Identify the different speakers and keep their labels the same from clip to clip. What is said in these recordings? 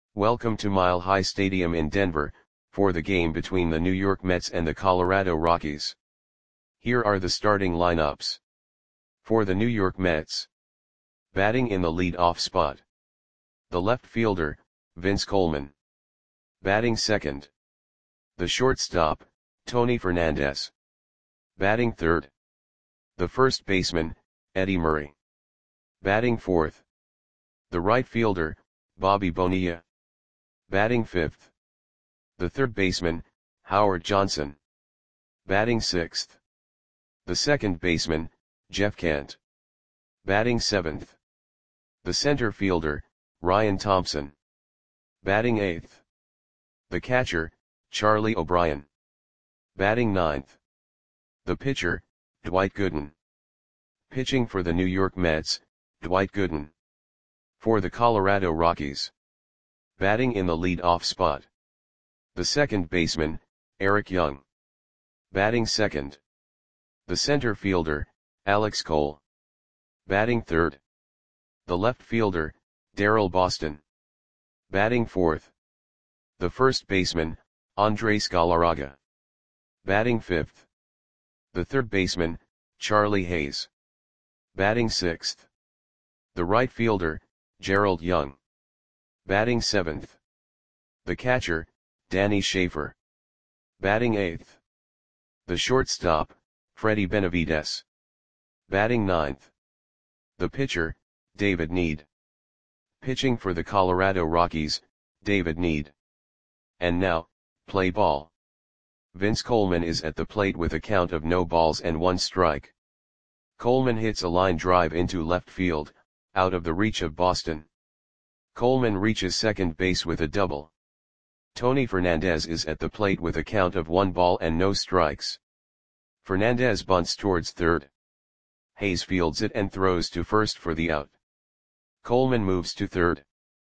Speaker 1: Welcome to Mile High Stadium in Denver, for the game between the New York Mets and the Colorado Rockies. Here are the starting lineups. For the New York Mets. Batting in the lead-off spot. The left fielder, Vince Coleman. Batting second. The shortstop, Tony Fernandez. Batting third. The first baseman, Eddie Murray. Batting fourth. The right fielder, Bobby Bonilla. Batting fifth. The third baseman, Howard Johnson. Batting sixth. The second baseman, Jeff Kent. Batting seventh. The center fielder, Ryan Thompson. Batting eighth. The catcher, Charlie O'Brien. Batting ninth. The pitcher, Dwight Gooden. Pitching for the New York Mets, Dwight Gooden. For the Colorado Rockies. Batting in the lead-off spot. The second baseman, Eric Young. Batting second. The center fielder, Alex Cole. Batting third. The left fielder, Daryl Boston. Batting fourth. The first baseman, Andres Galarraga. Batting fifth. The third baseman, Charlie Hayes. Batting sixth. The right fielder, Gerald Young. Batting seventh. The catcher, Danny Schaefer. Batting eighth. The shortstop, Freddie Benavides. Batting ninth. The pitcher, David Need. Pitching for the Colorado Rockies, David Need. And now, play ball. Vince Coleman is at the plate with a count of no balls and 1 strike. Coleman hits a line drive into left field, out of the reach of Boston. Coleman reaches second base with a double. Tony Fernandez is at the plate with a count of 1 ball and no strikes. Fernandez bunts towards third. Hayes fields it and throws to first for the out. Coleman moves to third.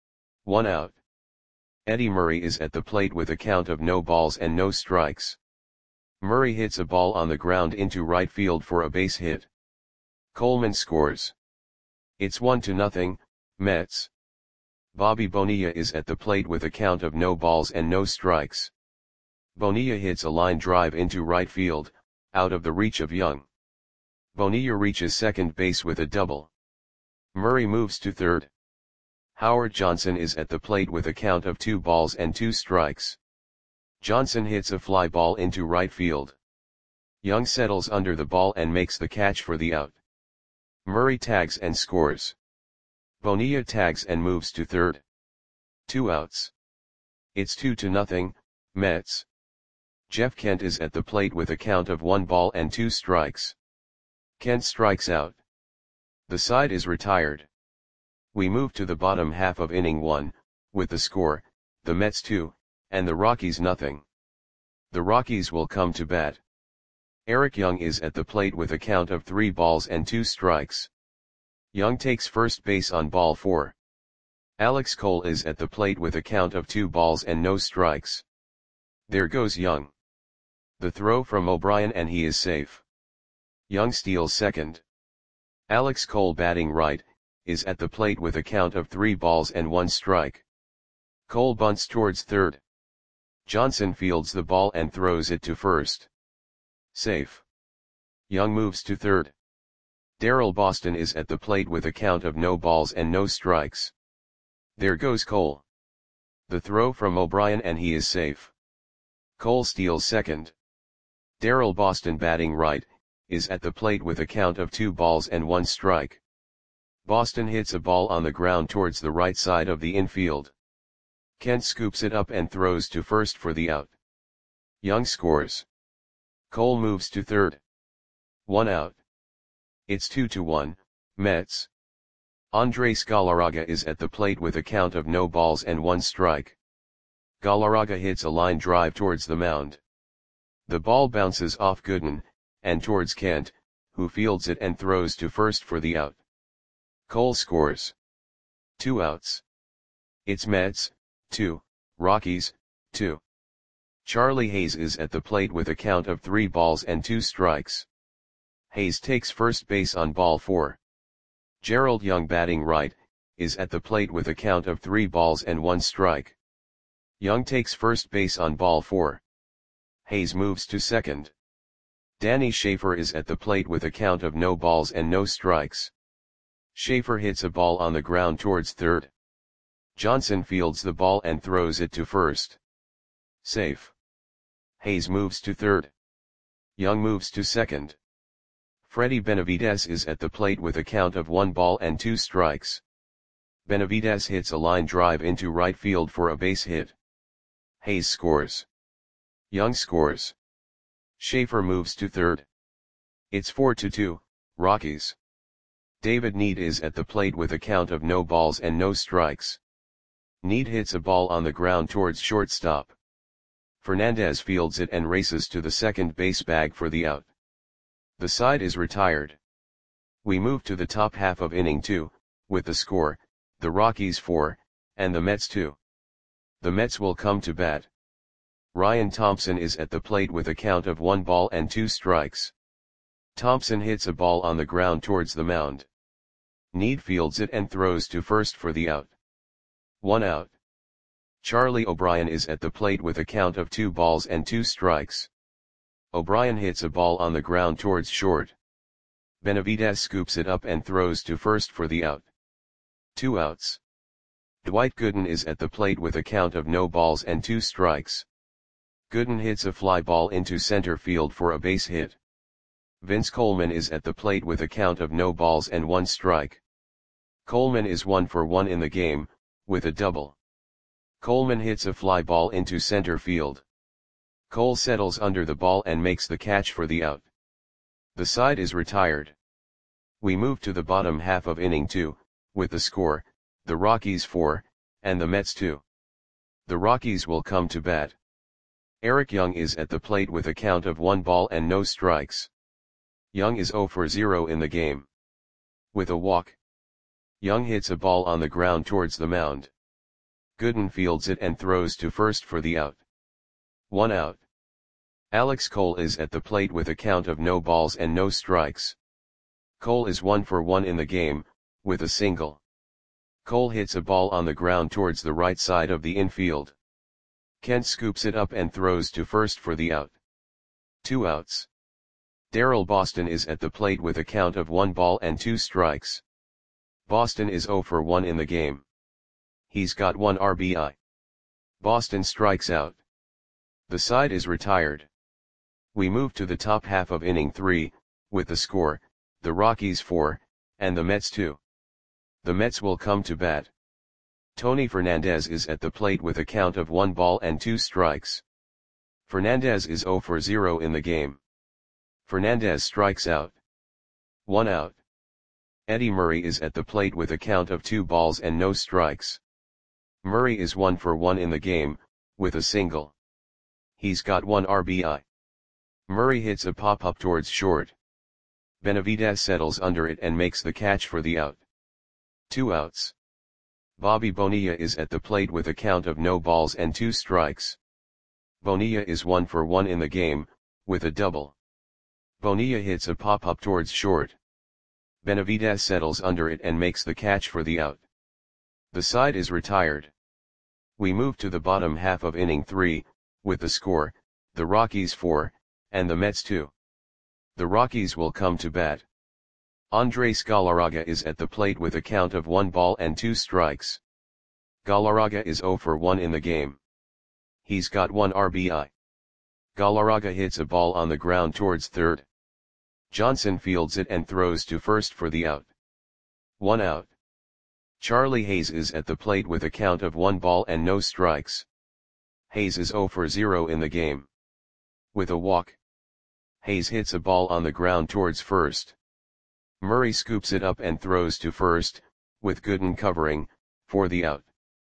Speaker 1: 1 out. Eddie Murray is at the plate with a count of no balls and no strikes. Murray hits a ball on the ground into right field for a base hit. Coleman scores. It's 1-0, Mets. Bobby Bonilla is at the plate with a count of no balls and no strikes. Bonilla hits a line drive into right field, out of the reach of Young. Bonilla reaches second base with a double. Murray moves to third. Howard Johnson is at the plate with a count of 2 balls and 2 strikes. Johnson hits a fly ball into right field. Young settles under the ball and makes the catch for the out. Murray tags and scores. Bonilla tags and moves to third. 2 outs. It's 2-0, Mets. Jeff Kent is at the plate with a count of 1 ball and 2 strikes. Kent strikes out. The side is retired. We move to the bottom half of inning 1, with the score, the Mets 2, and the Rockies nothing. The Rockies will come to bat. Eric Young is at the plate with a count of 3 balls and 2 strikes. Young takes first base on ball 4. Alex Cole is at the plate with a count of 2 balls and no strikes. There goes Young. The throw from O'Brien and he is safe. Young steals second. Alex Cole batting right, is at the plate with a count of 3 balls and 1 strike. Cole bunts towards third. Johnson fields the ball and throws it to first. Safe. Young moves to third. Daryl Boston is at the plate with a count of no balls and no strikes. There goes Cole. The throw from O'Brien and he is safe. Cole steals second. Daryl Boston batting right, is at the plate with a count of 2 balls and 1 strike. Boston hits a ball on the ground towards the right side of the infield. Kent scoops it up and throws to first for the out. Young scores. Cole moves to third. 1 out. It's 2-1, Mets. Andres Galarraga is at the plate with a count of no balls and 1 strike. Galarraga hits a line drive towards the mound. The ball bounces off Gooden, and towards Kent, who fields it and throws to first for the out. Cole scores. 2 outs. It's Mets, 2, Rockies, 2. Charlie Hayes is at the plate with a count of 3 balls and 2 strikes. Hayes takes first base on ball 4. Gerald Young batting right, is at the plate with a count of 3 balls and 1 strike. Young takes first base on ball 4. Hayes moves to second. Danny Schaefer is at the plate with a count of no balls and no strikes. Schaefer hits a ball on the ground towards third. Johnson fields the ball and throws it to first. Safe. Hayes moves to third. Young moves to second. Freddy Benavides is at the plate with a count of 1 ball and 2 strikes. Benavides hits a line drive into right field for a base hit. Hayes scores. Young scores. Schaefer moves to third. It's 4-2, Rockies. David Need is at the plate with a count of no balls and no strikes. Need hits a ball on the ground towards shortstop. Fernandez fields it and races to the second base bag for the out. The side is retired. We move to the top half of inning 2, with the score, the Rockies 4, and the Mets 2. The Mets will come to bat. Ryan Thompson is at the plate with a count of 1 ball and 2 strikes. Thompson hits a ball on the ground towards the mound. Need fields it and throws to first for the out. 1 out. Charlie O'Brien is at the plate with a count of 2 balls and 2 strikes. O'Brien hits a ball on the ground towards short. Benavides scoops it up and throws to first for the out. 2 outs. Dwight Gooden is at the plate with a count of no balls and 2 strikes. Gooden hits a fly ball into center field for a base hit. Vince Coleman is at the plate with a count of no balls and 1 strike. Coleman is 1 for 1 in the game, with a double. Coleman hits a fly ball into center field. Cole settles under the ball and makes the catch for the out. The side is retired. We move to the bottom half of inning 2, with the score, the Rockies 4, and the Mets 2. The Rockies will come to bat. Eric Young is at the plate with a count of 1 ball and no strikes. Young is 0 for 0 in the game. With a walk. Young hits a ball on the ground towards the mound. Gooden fields it and throws to first for the out. 1 out. Alex Cole is at the plate with a count of no balls and no strikes. Cole is 1 for 1 in the game, with a single. Cole hits a ball on the ground towards the right side of the infield. Kent scoops it up and throws to first for the out. 2 outs. Darrell Boston is at the plate with a count of 1 ball and 2 strikes. Boston is 0 for 1 in the game. He's got 1 RBI. Boston strikes out. The side is retired. We move to the top half of inning 3, with the score, the Rockies 4, and the Mets 2. The Mets will come to bat. Tony Fernandez is at the plate with a count of 1 ball and 2 strikes. Fernandez is 0 for 0 in the game. Fernandez strikes out. 1 out. Eddie Murray is at the plate with a count of 2 balls and no strikes. Murray is 1 for 1 in the game, with a single. He's got 1 RBI. Murray hits a pop-up towards short. Benavides settles under it and makes the catch for the out. 2 outs. Bobby Bonilla is at the plate with a count of no balls and 2 strikes. Bonilla is 1 for 1 in the game, with a double. Bonilla hits a pop-up towards short. Benavides settles under it and makes the catch for the out. The side is retired. We move to the bottom half of inning 3, with the score, the Rockies 4, and the Mets 2. The Rockies will come to bat. Andres Galarraga is at the plate with a count of 1 ball and 2 strikes. Galarraga is 0 for 1 in the game. He's got 1 RBI. Galarraga hits a ball on the ground towards third. Johnson fields it and throws to first for the out. 1 out. Charlie Hayes is at the plate with a count of 1 ball and no strikes. Hayes is 0 for 0 in the game. With a walk. Hayes hits a ball on the ground towards first. Murray scoops it up and throws to first, with Gooden covering, for the out.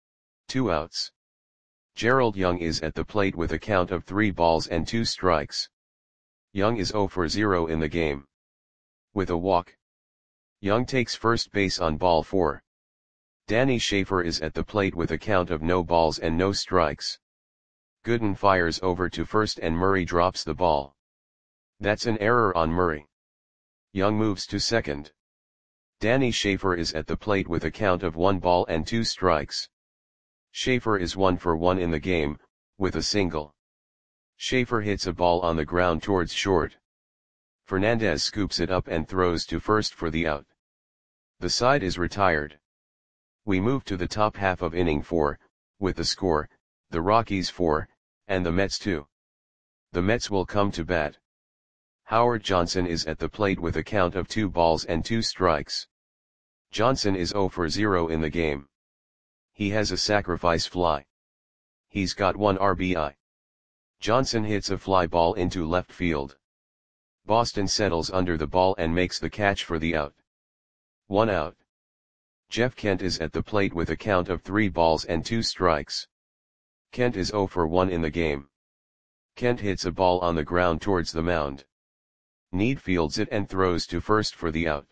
Speaker 1: 2 outs. Gerald Young is at the plate with a count of 3 balls and 2 strikes. Young is 0 for 0 in the game. With a walk. Young takes first base on ball 4. Danny Schaefer is at the plate with a count of no balls and no strikes. Gooden fires over to first and Murray drops the ball. That's an error on Murray. Young moves to second. Danny Schaefer is at the plate with a count of 1 ball and 2 strikes. Schaefer is 1 for 1 in the game, with a single. Schaefer hits a ball on the ground towards short. Fernandez scoops it up and throws to first for the out. The side is retired. We move to the top half of inning 4, with the score, the Rockies 4, and the Mets 2. The Mets will come to bat. Howard Johnson is at the plate with a count of 2 balls and 2 strikes. Johnson is 0 for 0 in the game. He has a sacrifice fly. He's got 1 RBI. Johnson hits a fly ball into left field. Boston settles under the ball and makes the catch for the out. 1 out. Jeff Kent is at the plate with a count of 3 balls and 2 strikes. Kent is 0 for 1 in the game. Kent hits a ball on the ground towards the mound. Need fields it and throws to first for the out.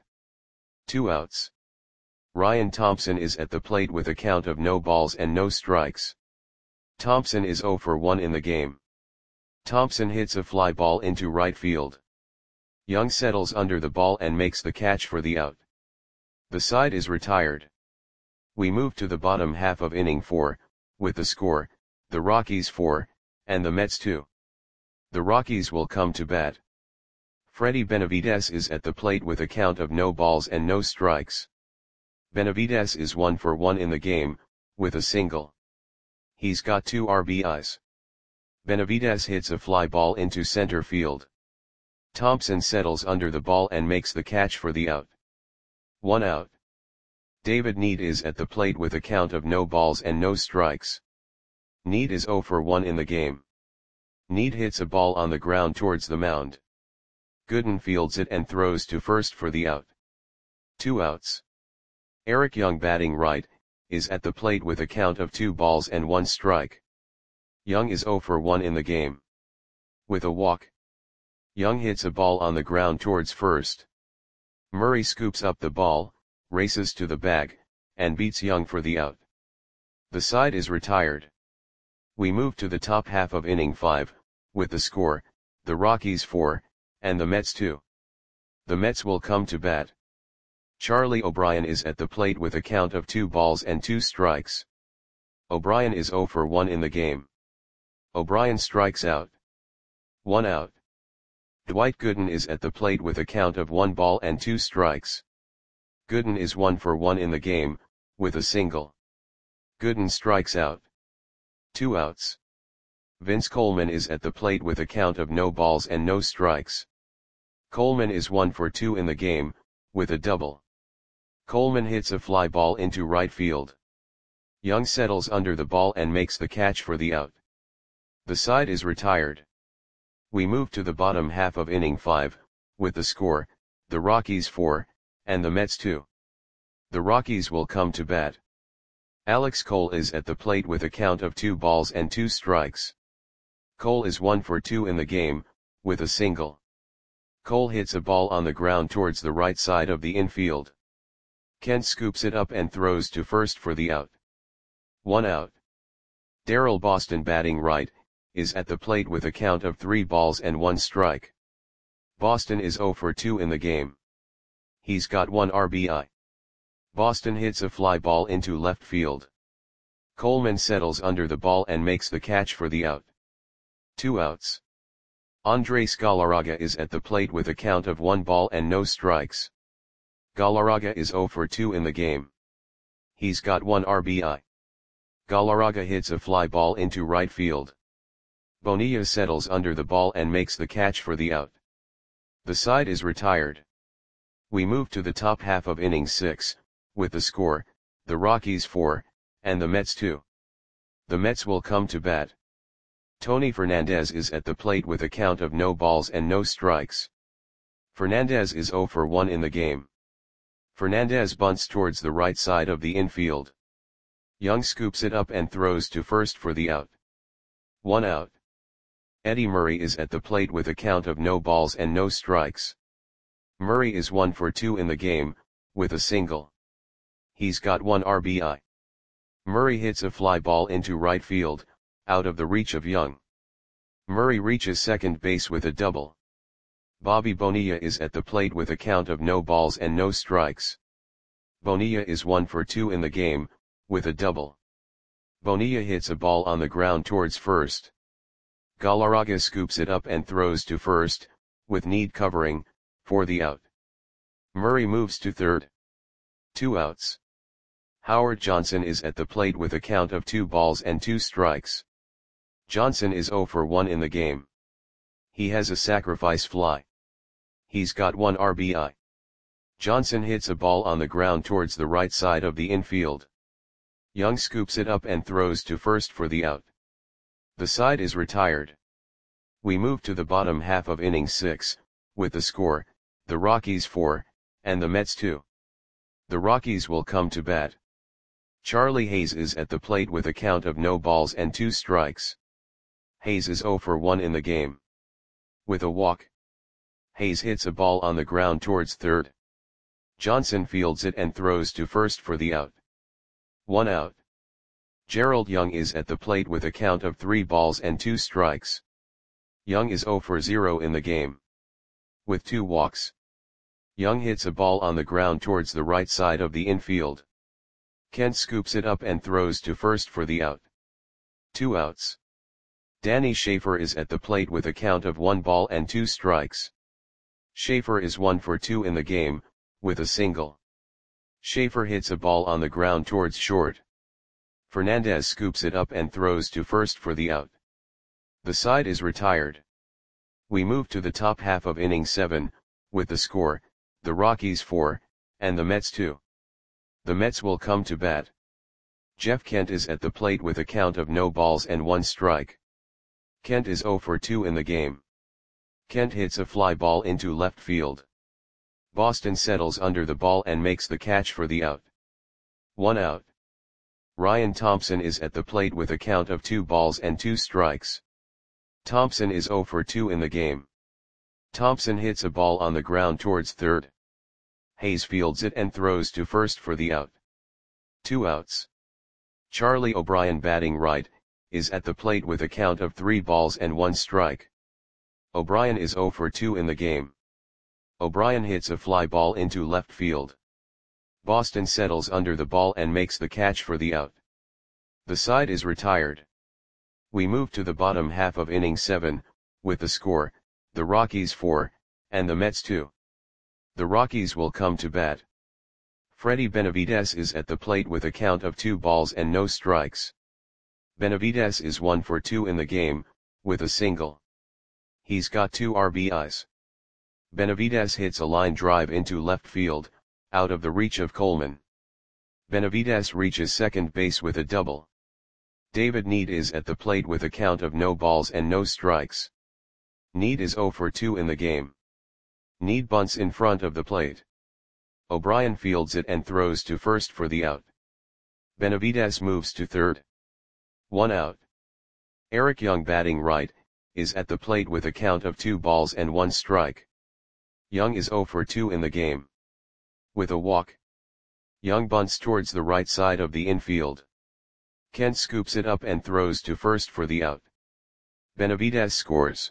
Speaker 1: 2 outs. Ryan Thompson is at the plate with a count of no balls and no strikes. Thompson is 0 for 1 in the game. Thompson hits a fly ball into right field. Young settles under the ball and makes the catch for the out. The side is retired. We move to the bottom half of inning 4, with the score, the Rockies 4, and the Mets 2. The Rockies will come to bat. Freddie Benavidez is at the plate with a count of no balls and no strikes. Benavidez is 1 for 1 in the game, with a single. He's got 2 RBIs. Benavidez hits a fly ball into center field. Thompson settles under the ball and makes the catch for the out. 1 out. David Need is at the plate with a count of no balls and no strikes. Need is 0 for 1 in the game. Need hits a ball on the ground towards the mound. Gooden fields it and throws to first for the out. 2 outs. Eric Young, batting right, is at the plate with a count of 2 balls and 1 strike. Young is 0 for 1 in the game. With a walk. Young hits a ball on the ground towards first. Murray scoops up the ball, races to the bag, and beats Young for the out. The side is retired. We move to the top half of inning 5, with the score, the Rockies 4, and the Mets 2. The Mets will come to bat. Charlie O'Brien is at the plate with a count of 2 balls and 2 strikes. O'Brien is 0 for 1 in the game. O'Brien strikes out. 1 out. Dwight Gooden is at the plate with a count of 1 ball and 2 strikes. Gooden is 1 for 1 in the game, with a single. Gooden strikes out. 2 outs. Vince Coleman is at the plate with a count of no balls and no strikes. Coleman is 1 for 2 in the game, with a double. Coleman hits a fly ball into right field. Young settles under the ball and makes the catch for the out. The side is retired. We move to the bottom half of inning 5, with the score, the Rockies 4, and the Mets 2. The Rockies will come to bat. Alex Cole is at the plate with a count of 2 balls and 2 strikes. Cole is 1 for 2 in the game, with a single. Cole hits a ball on the ground towards the right side of the infield. Kent scoops it up and throws to first for the out. 1 out. Darryl Boston, batting right, is at the plate with a count of 3 balls and 1 strike. Boston is 0 for 2 in the game. He's got 1 RBI. Boston hits a fly ball into left field. Coleman settles under the ball and makes the catch for the out. 2 outs. Andres Galarraga is at the plate with a count of 1 ball and no strikes. Galarraga is 0 for 2 in the game. He's got 1 RBI. Galarraga hits a fly ball into right field. Bonilla settles under the ball and makes the catch for the out. The side is retired. We move to the top half of inning 6, with the score, the Rockies 4, and the Mets 2. The Mets will come to bat. Tony Fernandez is at the plate with a count of no balls and no strikes. Fernandez is 0 for 1 in the game. Fernandez bunts towards the right side of the infield. Young scoops it up and throws to first for the out. 1 out. Eddie Murray is at the plate with a count of no balls and no strikes. Murray is 1 for 2 in the game, with a single. He's got 1 RBI. Murray hits a fly ball into right field, out of the reach of Young. Murray reaches second base with a double. Bobby Bonilla is at the plate with a count of no balls and no strikes. Bonilla is 1 for 2 in the game, with a double. Bonilla hits a ball on the ground towards first. Galarraga scoops it up and throws to first, with Need covering, for the out. Murray moves to third. 2 outs. Howard Johnson is at the plate with a count of 2 balls and 2 strikes. Johnson is 0 for 1 in the game. He has a sacrifice fly. He's got 1 RBI. Johnson hits a ball on the ground towards the right side of the infield. Young scoops it up and throws to first for the out. The side is retired. We move to the bottom half of inning 6, with the score, the Rockies 4, and the Mets 2. The Rockies will come to bat. Charlie Hayes is at the plate with a count of no balls and 2 strikes. Hayes is 0 for 1 in the game. With a walk. Hayes hits a ball on the ground towards third. Johnson fields it and throws to first for the out. 1 out. Gerald Young is at the plate with a count of 3 balls and 2 strikes. Young is 0 for 0 in the game. With 2 walks. Young hits a ball on the ground towards the right side of the infield. Kent scoops it up and throws to first for the out. 2 outs. Danny Schaefer is at the plate with a count of 1 ball and 2 strikes. Schaefer is 1 for 2 in the game, with a single. Schaefer hits a ball on the ground towards short. Fernandez scoops it up and throws to first for the out. The side is retired. We move to the top half of inning 7, with the score, the Rockies 4, and the Mets 2. The Mets will come to bat. Jeff Kent is at the plate with a count of no balls and 1 strike. Kent is 0 for 2 in the game. Kent hits a fly ball into left field. Boston settles under the ball and makes the catch for the out. 1 out. Ryan Thompson is at the plate with a count of 2 balls and 2 strikes. Thompson is 0 for 2 in the game. Thompson hits a ball on the ground towards third. Hayes fields it and throws to first for the out. 2 outs. Charlie O'Brien, batting right, is at the plate with a count of 3 balls and 1 strike. O'Brien is 0 for 2 in the game. O'Brien hits a fly ball into left field. Boston settles under the ball and makes the catch for the out. The side is retired. We move to the bottom half of inning 7, with the score, the Rockies 4, and the Mets 2. The Rockies will come to bat. Freddie Benavidez is at the plate with a count of 2 balls and no strikes. Benavidez is 1 for 2 in the game, with a single. He's got 2 RBIs. Benavidez hits a line drive into left field, out of the reach of Coleman. Benavidez reaches second base with a double. David Need is at the plate with a count of no balls and no strikes. Need is 0 for 2 in the game. Need bunts in front of the plate. O'Brien fields it and throws to first for the out. Benavidez moves to third. 1 out. Eric Young, batting right, is at the plate with a count of 2 balls and 1 strike. Young is 0 for 2 in the game. With a walk. Young bunts towards the right side of the infield. Kent scoops it up and throws to first for the out. Benavidez scores.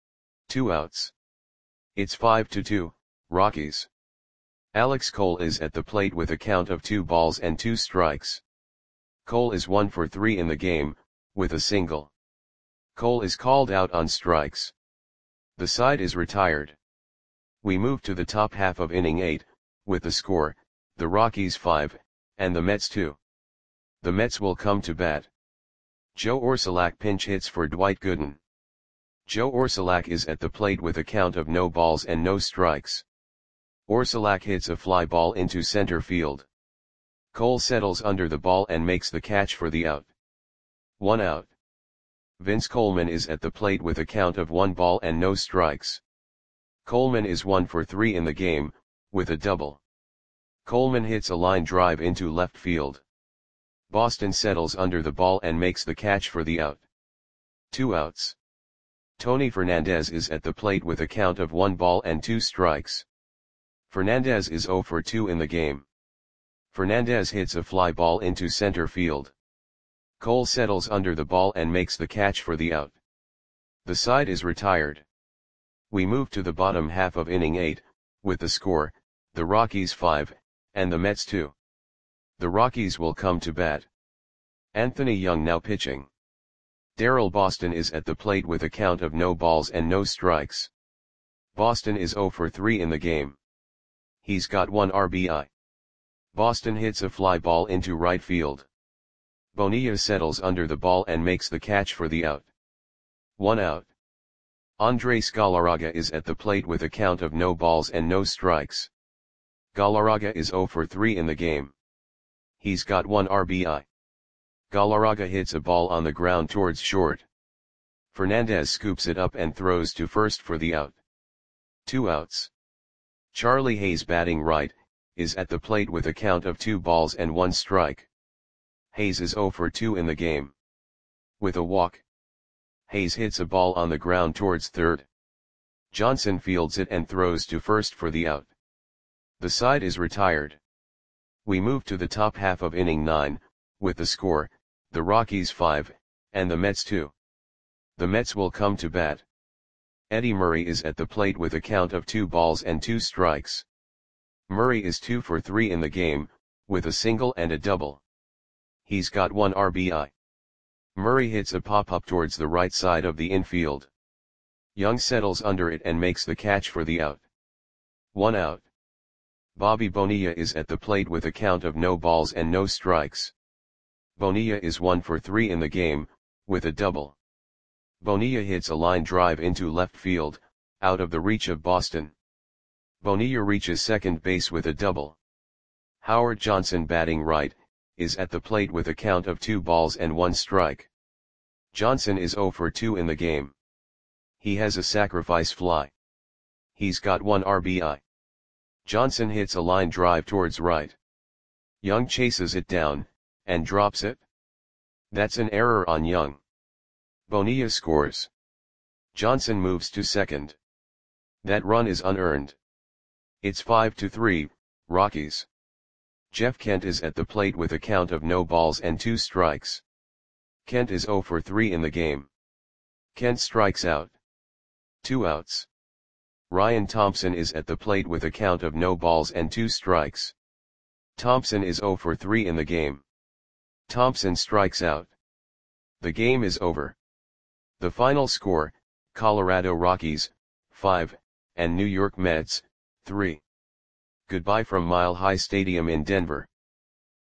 Speaker 1: 2 outs. It's 5-2, Rockies. Alex Cole is at the plate with a count of 2 balls and 2 strikes. Cole is 1 for 3 in the game, with a single. Cole is called out on strikes. The side is retired. We move to the top half of inning 8, with the score, the Rockies 5, and the Mets 2. The Mets will come to bat. Joe Orsulak pinch hits for Dwight Gooden. Joe Orsulak is at the plate with a count of no balls and no strikes. Orsulak hits a fly ball into center field. Cole settles under the ball and makes the catch for the out. 1 out. Vince Coleman is at the plate with a count of 1 ball and no strikes. Coleman is 1 for 3 in the game, with a double. Coleman hits a line drive into left field. Boston settles under the ball and makes the catch for the out. 2 outs. Tony Fernandez is at the plate with a count of 1 ball and 2 strikes. Fernandez is 0 for 2 in the game. Fernandez hits a fly ball into center field. Cole settles under the ball and makes the catch for the out. The side is retired. We move to the bottom half of inning 8, with the score, the Rockies 5, and the Mets 2. The Rockies will come to bat. Anthony Young now pitching. Darryl Boston is at the plate with a count of no balls and no strikes. Boston is 0 for 3 in the game. He's got 1 RBI. Boston hits a fly ball into right field. Bonilla settles under the ball and makes the catch for the out. 1 out. Andres Galarraga is at the plate with a count of no balls and no strikes. Galarraga is 0 for 3 in the game. He's got 1 RBI. Galarraga hits a ball on the ground towards short. Fernandez scoops it up and throws to first for the out. 2 outs. Charlie Hayes, batting right, is at the plate with a count of 2 balls and 1 strike. Hayes is 0 for 2 in the game. With a walk. Hayes hits a ball on the ground towards third. Johnson fields it and throws to first for the out. The side is retired. We move to the top half of inning 9, with the score, the Rockies 5, and the Mets 2. The Mets will come to bat. Eddie Murray is at the plate with a count of 2 balls and 2 strikes. Murray is 2 for 3 in the game, with a single and a double. He's got 1 RBI. Murray hits a pop-up towards the right side of the infield. Young settles under it and makes the catch for the out. 1 out. Bobby Bonilla is at the plate with a count of no balls and no strikes. Bonilla is 1 for 3 in the game, with a double. Bonilla hits a line drive into left field, out of the reach of Boston. Bonilla reaches second base with a double. Howard Johnson, batting right, is at the plate with a count of 2 balls and 1 strike. Johnson is 0 for 2 in the game. He has a sacrifice fly. He's got 1 RBI. Johnson hits a line drive towards right. Young chases it down, and drops it. That's an error on Young. Bonilla scores. Johnson moves to second. That run is unearned. It's 5-3, Rockies. Jeff Kent is at the plate with a count of no balls and 2 strikes. Kent is 0 for 3 in the game. Kent strikes out. 2 outs. Ryan Thompson is at the plate with a count of no balls and 2 strikes. Thompson is 0 for 3 in the game. Thompson strikes out. The game is over. The final score, Colorado Rockies, 5, and New York Mets, 3. Goodbye from Mile High Stadium in Denver.